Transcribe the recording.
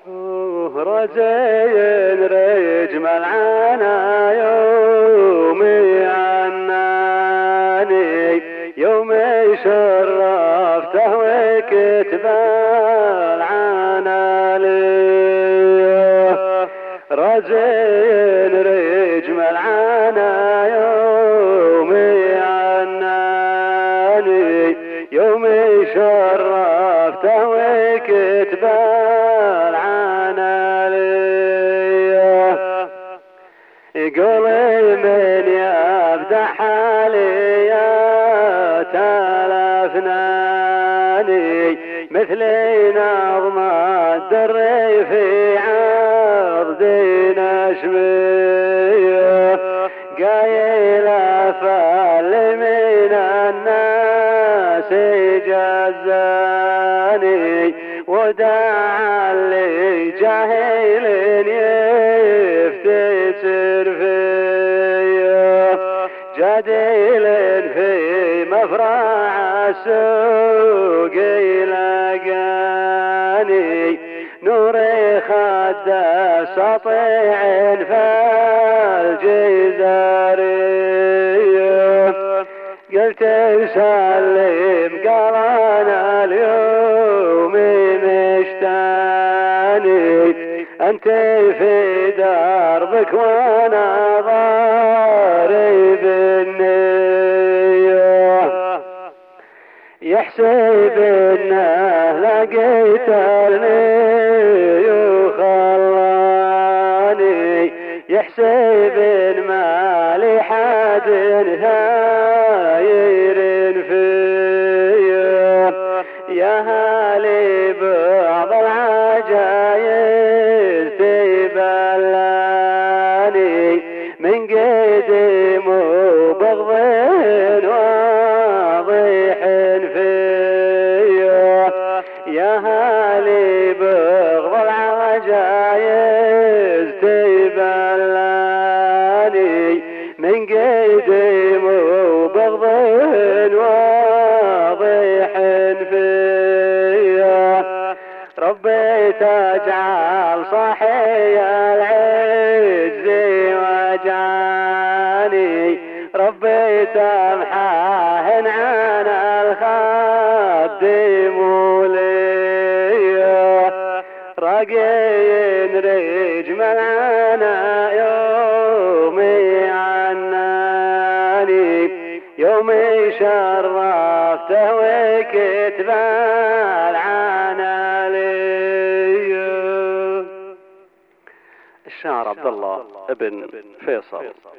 رزين رجم العنا يومي عناني يومي شرفته وكتب العنا لي رزين رجم العنا يومي عناني يومي شرفته وكتب قولي من يبدأ حالي يا تلفناني مثلي نظم الدري في عرض نشميه قايل فل من الناس جزاني وداع لي جاهل يفتسر فيه جديل في مفرع السوق لقاني نوري خد سطيع فالجزاري قلت سلم قال انا اليوم مشتاني انت في دربك وانا ضارب النية يحسب انه لقيت النية وخلاني يحسب ان ما لحد هاير فيه يا هالي بعض العجايز تبلاني من قديم وبغض واضح فيه يا هالي بغض العجايز تبلاني من قديم وبغض واضح فيه ربي تجعل صحي العز وجاني ربي تمحاه عن الخد موليه رقين رجم العنا يومي عناني يومي شرفته وكتب العنا لي. الشاعر عبد الله ابن فيصل.